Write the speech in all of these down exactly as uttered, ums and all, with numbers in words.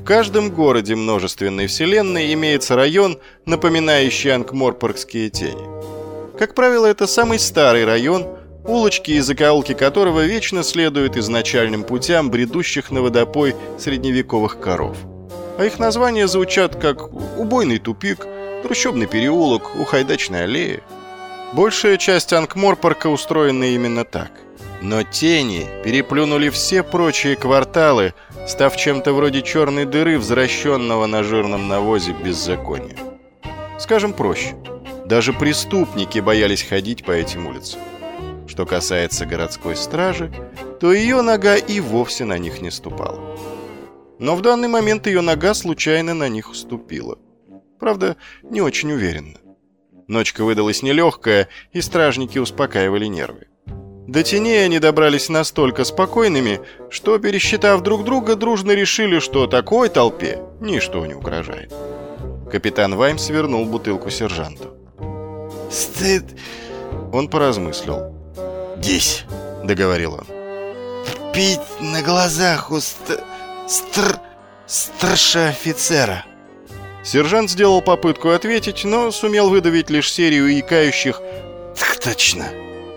каждом городе множественной вселенной имеется район, напоминающий анкморпоркские тени. Как правило, это самый старый район, улочки и закоулки которого вечно следуют изначальным путям бредущих на водопой средневековых коров. А их названия звучат как «убойный тупик», «трущобный переулок», «ухайдачная аллея». Большая часть Анкморпорка устроена именно так. Но тени переплюнули все прочие кварталы, став чем-то вроде черной дыры, взращенного на жирном навозе беззакония. Скажем проще, даже преступники боялись ходить по этим улицам. Что касается городской стражи, то ее нога и вовсе на них не ступала. Но в данный момент ее нога случайно на них уступила. Правда, не очень уверенно. Ночка выдалась нелегкая, и стражники успокаивали нервы. До теней они добрались настолько спокойными, что, пересчитав друг друга, дружно решили, что такой толпе ничто не угрожает. Капитан Ваймс свернул бутылку сержанту. «Стыд!» Он поразмыслил. «Десять», — договорил он. «Пить на глазах у ст... стр... старшего офицера». Сержант сделал попытку ответить, но сумел выдавить лишь серию икающих «Так точно!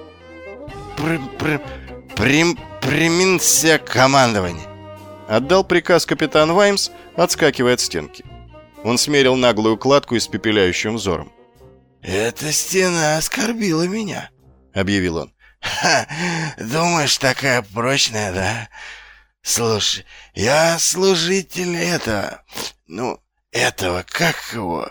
Пр... пр... прим... приминся командование!» Отдал приказ капитан Ваймс, отскакивая от стенки. Он смерил наглую кладку испепеляющим взором. «Эта стена оскорбила меня», — объявил он. «Ха, думаешь, такая прочная, да? Слушай, я служитель этого, ну, этого, как его,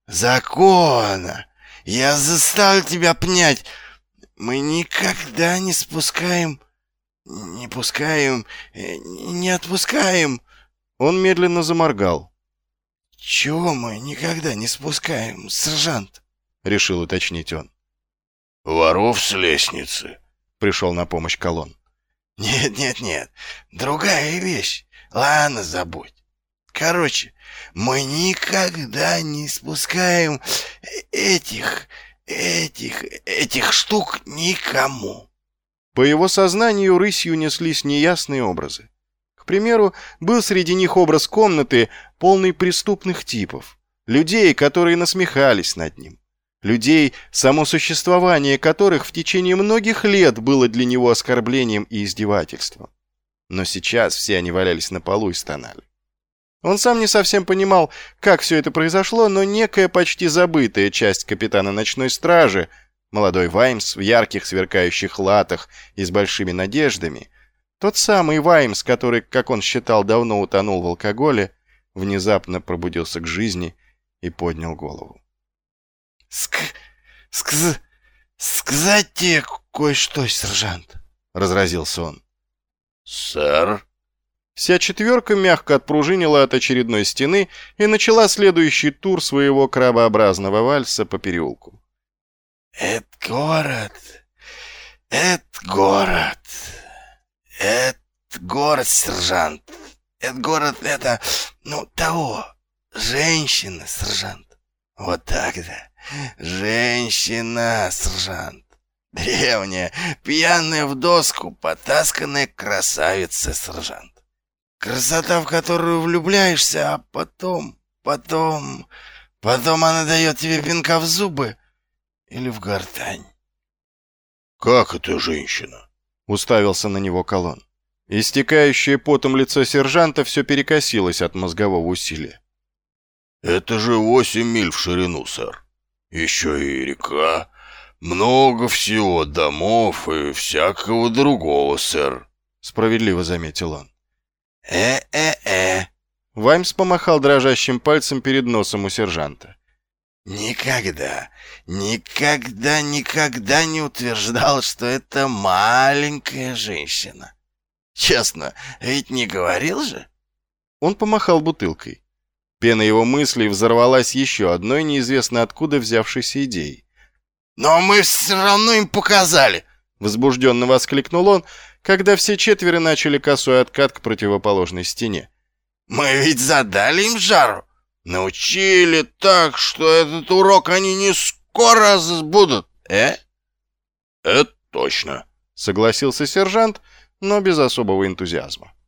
закона. Я заставил тебя понять, мы никогда не спускаем, не пускаем, не отпускаем». Он медленно заморгал. «Чего мы никогда не спускаем, сержант?» — решил уточнить он. «Воров с лестницы», — пришел на помощь Колон. «Нет, нет, нет, другая вещь. Ладно, забудь. Короче, мы никогда не спускаем этих, этих, этих штук никому». По его сознанию рысью неслись неясные образы. К примеру, был среди них образ комнаты, полный преступных типов, людей, которые насмехались над ним. Людей, само существование которых в течение многих лет было для него оскорблением и издевательством. Но сейчас все они валялись на полу и стонали. Он сам не совсем понимал, как все это произошло, но некая почти забытая часть капитана ночной стражи, молодой Ваймс в ярких сверкающих латах и с большими надеждами, тот самый Ваймс, который, как он считал, давно утонул в алкоголе, внезапно пробудился к жизни и поднял голову. Ск... скз... сказать тебе кое-что, сержант, — разразился он. «Сэр?» Вся четверка мягко отпружинила от очередной стены и начала следующий тур своего крабообразного вальса по переулку. «Это город, это город, это город, сержант, это город, это, ну, того, женщина, сержант. Вот так, да. Женщина, сержант. Древняя, пьяная в доску, потасканная красавица, сержант. Красота, в которую влюбляешься, а потом, потом, потом она дает тебе пинка в зубы или в гортань». «Как это женщина?» — уставился на него Колон. Истекающее потом лицо сержанта все перекосилось от мозгового усилия. «Это же восемь миль в ширину, сэр. Еще и река. Много всего, домов и всякого другого, сэр», — справедливо заметил он. «Э-э-э», — Ваймс помахал дрожащим пальцем перед носом у сержанта. «Никогда, никогда, никогда не утверждал, что это маленькая женщина. Честно, ведь не говорил же?» Он помахал бутылкой. Пена его мыслей взорвалась еще одной неизвестно откуда взявшейся идеей. «Но мы все равно им показали!» — возбужденно воскликнул он, когда все четверо начали косой откат к противоположной стене. «Мы ведь задали им жару! Научили так, что этот урок они не скоро забудут, э?» «Это точно», — согласился сержант, но без особого энтузиазма.